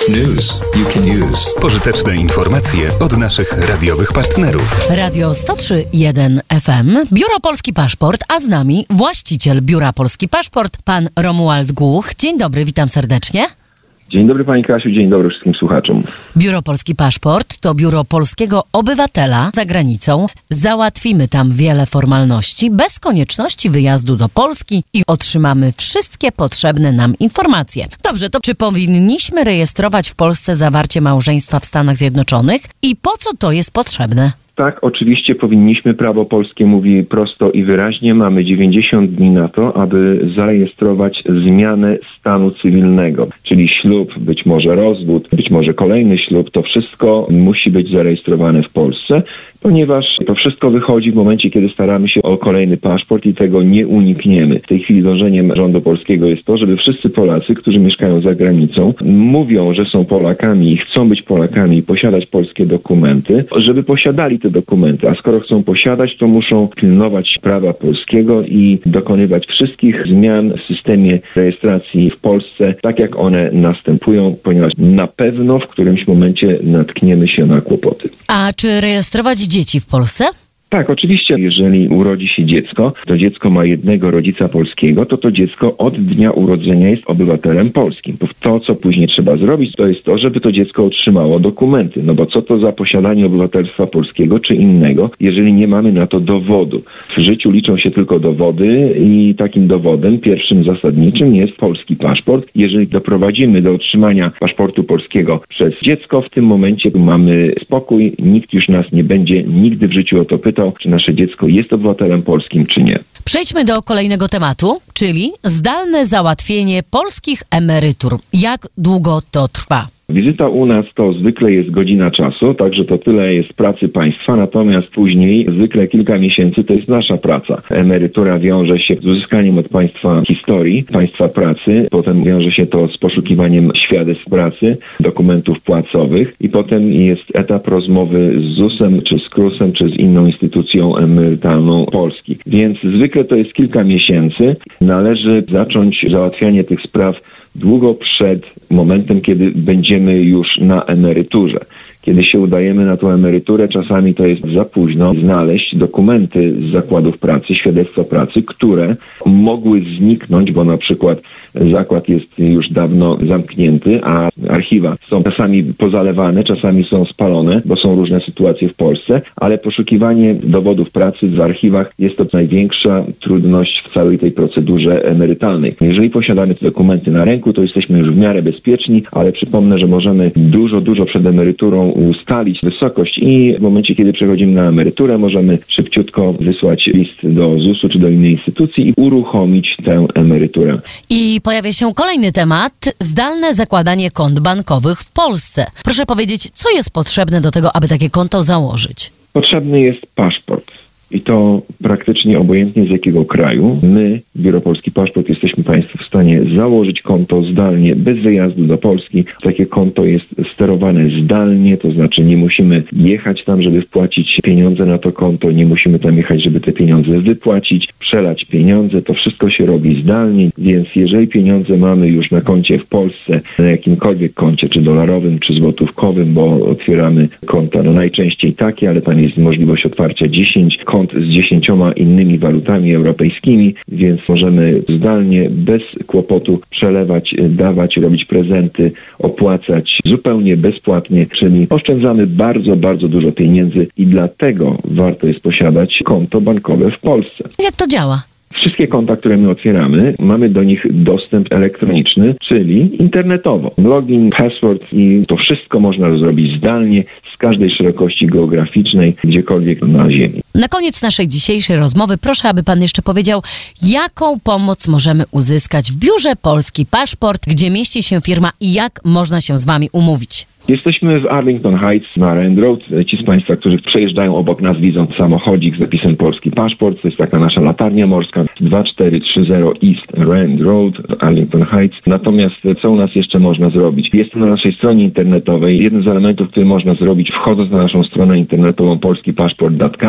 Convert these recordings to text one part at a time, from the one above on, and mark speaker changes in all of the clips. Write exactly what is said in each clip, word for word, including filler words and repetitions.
Speaker 1: News you can use. Pożyteczne informacje od naszych radiowych partnerów.
Speaker 2: Radio sto trzy przecinek jeden F M, Biuro Polski Paszport, a z nami właściciel Biura Polski Paszport, pan Romuald Głuch. Dzień dobry, witam serdecznie.
Speaker 3: Dzień dobry pani Kasiu, dzień dobry wszystkim słuchaczom.
Speaker 2: Biuro Polski Paszport to biuro polskiego obywatela za granicą. Załatwimy tam wiele formalności bez konieczności wyjazdu do Polski i otrzymamy wszystkie potrzebne nam informacje. Dobrze, to czy powinniśmy rejestrować w Polsce zawarcie małżeństwa w Stanach Zjednoczonych i po co to jest potrzebne?
Speaker 3: Tak, oczywiście powinniśmy. Prawo polskie mówi prosto i wyraźnie. Mamy dziewięćdziesiąt dni na to, aby zarejestrować zmianę stanu cywilnego, czyli ślub, być może rozwód, być może kolejny ślub. To wszystko musi być zarejestrowane w Polsce, ponieważ to wszystko wychodzi w momencie, kiedy staramy się o kolejny paszport i tego nie unikniemy. W tej chwili dążeniem rządu polskiego jest to, żeby wszyscy Polacy, którzy mieszkają za granicą, mówią, że są Polakami i chcą być Polakami i posiadać polskie dokumenty, żeby posiadali te dokumenty. A skoro chcą posiadać, to muszą pilnować prawa polskiego i dokonywać wszystkich zmian w systemie rejestracji w Polsce, tak jak one następują, ponieważ na pewno w którymś momencie natkniemy się na kłopoty.
Speaker 2: A czy rejestrować dzieci w Polsce?
Speaker 3: Tak, oczywiście, jeżeli urodzi się dziecko, to dziecko ma jednego rodzica polskiego, to to dziecko od dnia urodzenia jest obywatelem polskim. To, co później trzeba zrobić, to jest to, żeby to dziecko otrzymało dokumenty. No bo co to za posiadanie obywatelstwa polskiego czy innego, jeżeli nie mamy na to dowodu? W życiu liczą się tylko dowody i takim dowodem pierwszym zasadniczym jest polski paszport. Jeżeli doprowadzimy do otrzymania paszportu polskiego przez dziecko, w tym momencie mamy spokój, nikt już nas nie będzie nigdy w życiu o to pytał, czy nasze dziecko jest obywatelem polskim, czy nie.
Speaker 2: Przejdźmy do kolejnego tematu, czyli zdalne załatwienie polskich emerytur. Jak długo to trwa?
Speaker 3: Wizyta u nas to zwykle jest godzina czasu, także to tyle jest pracy państwa, natomiast później zwykle kilka miesięcy to jest nasza praca. Emerytura wiąże się z uzyskaniem od państwa historii, państwa pracy, potem wiąże się to z poszukiwaniem świadectw pracy, dokumentów płacowych i potem jest etap rozmowy z zusem, czy z krusem, czy z inną instytucją emerytalną Polski. Więc zwykle to jest kilka miesięcy. Należy zacząć załatwianie tych spraw długo przed momentem, kiedy będziemy już na emeryturze. Kiedy się udajemy na tą emeryturę, czasami to jest za późno znaleźć dokumenty z zakładów pracy, świadectwa pracy, które mogły zniknąć, bo na przykład zakład jest już dawno zamknięty, a archiwa są czasami pozalewane, czasami są spalone, bo są różne sytuacje w Polsce, ale poszukiwanie dowodów pracy w archiwach jest to największa trudność w całej tej procedurze emerytalnej. Jeżeli posiadamy te dokumenty na ręku, to jesteśmy już w miarę bezpieczni, ale przypomnę, że możemy dużo, dużo przed emeryturą ustalić wysokość i w momencie, kiedy przechodzimy na emeryturę, możemy szybciutko wysłać list do zusu czy do innej instytucji i uruchomić tę emeryturę.
Speaker 2: I pojawia się kolejny temat, zdalne zakładanie kont bankowych w Polsce. Proszę powiedzieć, co jest potrzebne do tego, aby takie konto założyć?
Speaker 3: Potrzebny jest paszport. I to praktycznie obojętnie z jakiego kraju. My, Biuro Polski Paszport, jesteśmy Państwu w stanie założyć konto zdalnie, bez wyjazdu do Polski. Takie konto jest sterowane zdalnie, to znaczy nie musimy jechać tam, żeby wpłacić pieniądze na to konto, nie musimy tam jechać, żeby te pieniądze wypłacić, przelać pieniądze. To wszystko się robi zdalnie, więc jeżeli pieniądze mamy już na koncie w Polsce, na jakimkolwiek koncie, czy dolarowym, czy złotówkowym, bo otwieramy konta, no najczęściej takie, ale tam jest możliwość otwarcia dziesięć kont z dziesięcioma innymi walutami europejskimi, więc możemy zdalnie, bez kłopotu przelewać, dawać, robić prezenty, opłacać zupełnie bezpłatnie, czyli oszczędzamy bardzo, bardzo dużo pieniędzy i dlatego warto jest posiadać konto bankowe w Polsce.
Speaker 2: Jak to działa?
Speaker 3: Wszystkie konta, które my otwieramy, mamy do nich dostęp elektroniczny, czyli internetowo. Login, password i to wszystko można zrobić zdalnie, z każdej szerokości geograficznej, gdziekolwiek na ziemi.
Speaker 2: Na koniec naszej dzisiejszej rozmowy proszę, aby pan jeszcze powiedział, jaką pomoc możemy uzyskać w Biurze Polski Paszport, gdzie mieści się firma i jak można się z wami umówić.
Speaker 3: Jesteśmy w Arlington Heights na Rand Road. Ci z Państwa, którzy przejeżdżają obok nas, widzą samochodzik z napisem Polski Paszport. To jest taka nasza latarnia morska. dwa cztery trzy zero East Rand Road, Arlington Heights. Natomiast co u nas jeszcze można zrobić? Jest na naszej stronie internetowej. Jeden z elementów, który można zrobić, wchodząc na naszą stronę internetową polski paszport kropka com,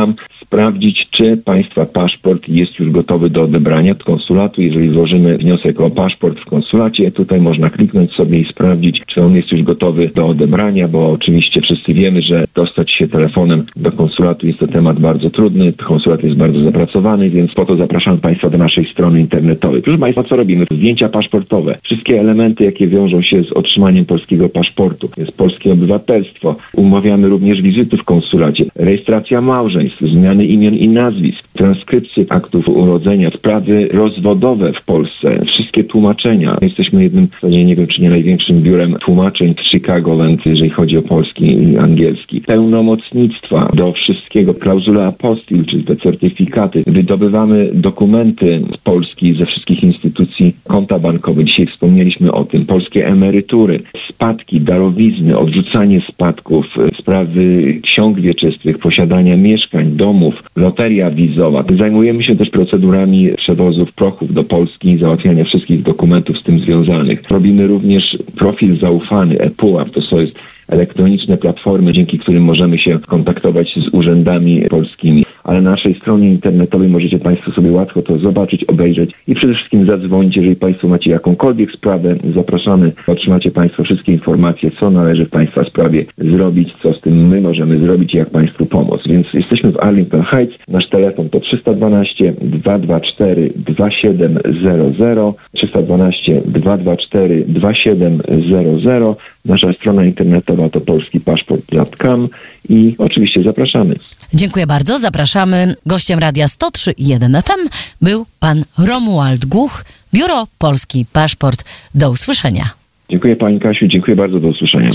Speaker 3: sprawdzić, czy państwa paszport jest już gotowy do odebrania do konsulatu. Jeżeli złożymy wniosek o paszport w konsulacie, tutaj można kliknąć sobie i sprawdzić, czy on jest już gotowy do odebrania, bo oczywiście wszyscy wiemy, że dostać się telefonem do konsulatu jest to temat bardzo trudny. Konsulat jest bardzo zapracowany, więc po to zapraszam państwa do naszej strony internetowej. Proszę państwa, co robimy? Zdjęcia paszportowe. Wszystkie elementy, jakie wiążą się z otrzymaniem polskiego paszportu. Jest polskie obywatelstwo. Umawiamy również wizyty w konsulacie. Rejestracja małżeństw, zmiany imion i nazwisk, transkrypcje aktów urodzenia, sprawy rozwodowe w Polsce, wszystkie tłumaczenia. Jesteśmy jednym, nie wiem czy nie największym biurem tłumaczeń w Chicagoland, jeżeli chodzi o polski i angielski. Pełnomocnictwa do wszystkiego, klauzule apostille, czyli te certyfikaty. Wydobywamy dokumenty z Polski, ze wszystkich instytucji, konta bankowe. Dzisiaj wspomnieliśmy o tym. Polskie emerytury, spadki, darowizny, odrzucanie spadków, sprawy ksiąg wieczystych, posiadania mieszkań, domów, loteria wizowa. Zajmujemy się też procedurami przewozów prochów do Polski, załatwiania wszystkich dokumentów z tym związanych. Robimy również profil zaufany, ePUAP, to jest elektroniczne platformy, dzięki którym możemy się kontaktować z urzędami polskimi. Ale na naszej stronie internetowej możecie państwo sobie łatwo to zobaczyć, obejrzeć i przede wszystkim zadzwonić, jeżeli państwo macie jakąkolwiek sprawę. Zapraszamy, otrzymacie państwo wszystkie informacje, co należy w państwa sprawie zrobić, co z tym my możemy zrobić i jak państwu pomóc. Więc jesteśmy w Arlington Heights. Nasz telefon to trzysta dwanaście, dwieście dwadzieścia cztery, dwa siedem zero zero, trzysta dwanaście, dwieście dwadzieścia cztery, dwa siedem zero zero. Nasza strona internetowa to polski paszport kropka com i oczywiście zapraszamy.
Speaker 2: Dziękuję bardzo, zapraszamy. Gościem Radia sto trzy i jeden F M był pan Romuald Głuch, Biuro Polski Paszport. Do usłyszenia.
Speaker 3: Dziękuję pani Kasiu, dziękuję bardzo, do usłyszenia.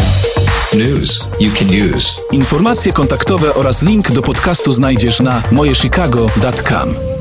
Speaker 1: News you can use.
Speaker 4: Informacje kontaktowe oraz link do podcastu znajdziesz na moje chicago kropka com.